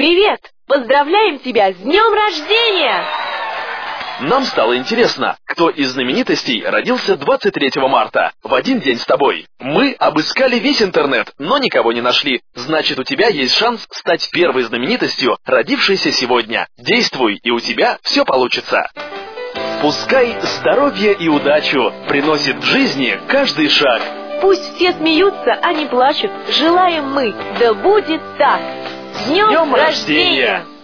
Привет! Поздравляем тебя с днем рождения! Нам стало интересно, кто из знаменитостей родился 23 марта, в один день с тобой. Мы обыскали весь интернет, но никого не нашли. Значит, у тебя есть шанс стать первой знаменитостью, родившейся сегодня. Действуй, и у тебя все получится. Пускай здоровье и удачу приносит в жизни каждый шаг. Пусть все смеются, а не плачут. Желаем мы, да будет так. С днем рождения!